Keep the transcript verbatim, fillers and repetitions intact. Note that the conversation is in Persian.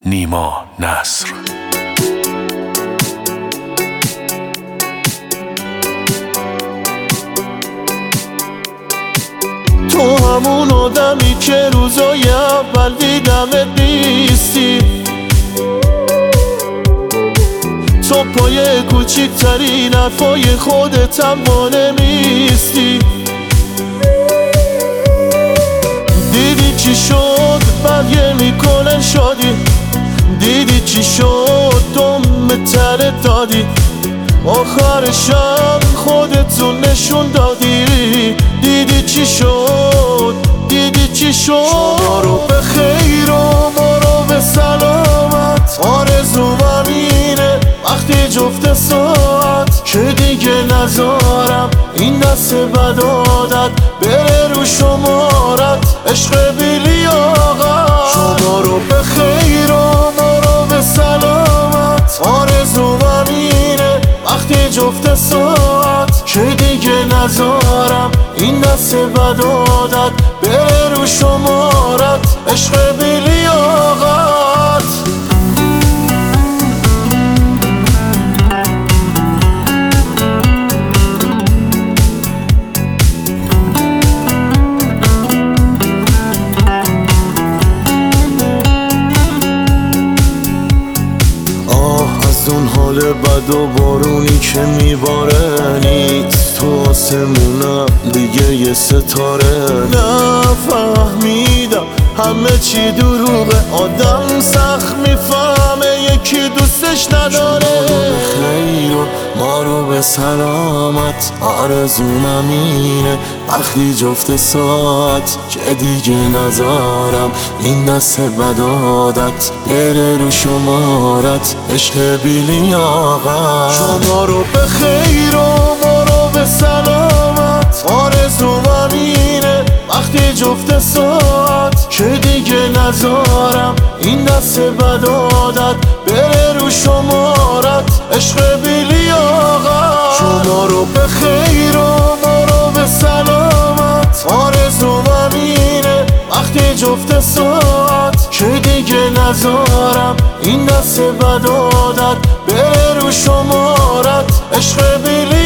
نیما نصر. تو همون آدمی که روزای اول دیدمت نیستی، تو پای کوچیکترین حرفای خودت هم با نمیستی. دیدی چی شد بقیه میکنن شادی، دیدی چی شد دم تره دادی، آخرشم خودتون نشون دادی. دیدی چی شد، دیدی چی شد. ما رو به خیر و ما رو به سلامت، آرزوم اینه وقتی جفت ساعت که دیگه نذارم این دست بد عادت بره رو شمارت. عشق بی لیاقت، شما رو به خیر و ما رو به سلامت، آرزوم اینه وقتی جفت ساعت که دیگه نذارم این دست بد عادت بره رو شمارت. عشق بی لیاقت. اون حال بد و بارونی که میباره نیست تو آسمونم دیگه یه ستاره. نفهمیدم همه چی دروغه، آدم سخت میفهمه یکی دوستش نداره. خیر و ما رو به سلامت، آرزومم اینه وقتی جفت ساعت که دیگه نذارم این دست بد عادت بره رو شمارت. عشق بی لیاقت، شما رو به خیر و ما رو به سلامت، آرزومم اینه وقتی جفت ساعت که دیگه نذارم این دست بد عادت بره رو شمارت. عشق بی لیاقت، شما رو به خیر و ما رو به سلامت، آرزومم اینه وقتی جفت ساعت که دیگه نذارم این دست بد عادت بره رو شمارت. عشق بی لیاقت.